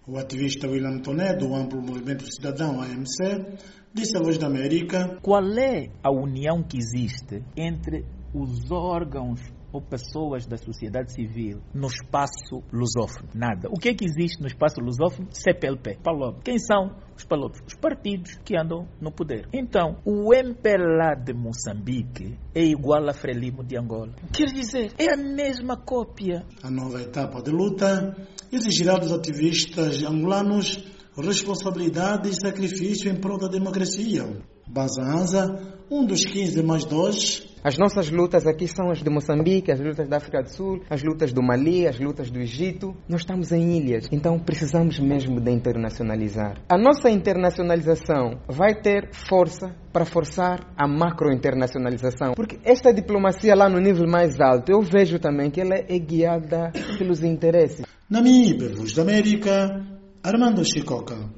O ativista William Toné, do amplo Movimento Cidadão AMC, disse à Voz da América: qual é a união que existe entre os órgãos ou pessoas da sociedade civil no espaço lusófono? Nada. O que é que existe no espaço lusófono? CPLP, PALOP. Quem são os PALOPs? Os partidos que andam no poder. Então, o MPLA de Moçambique é igual a Frelimo de Angola. Quer dizer, é a mesma cópia. A nova etapa de luta exigirá dos ativistas angolanos responsabilidade e sacrifício em prol da democracia. Bazanza, um dos 15 mais 2. As nossas lutas aqui são as de Moçambique, as lutas da África do Sul, as lutas do Mali, as lutas do Egito. Nós estamos em ilhas, então precisamos mesmo de internacionalizar. A nossa internacionalização vai ter força para forçar a macro-internacionalização, porque esta diplomacia lá no nível mais alto, eu vejo também que ela é guiada pelos interesses. Namíbia, Voz da América, Armando Chicoca.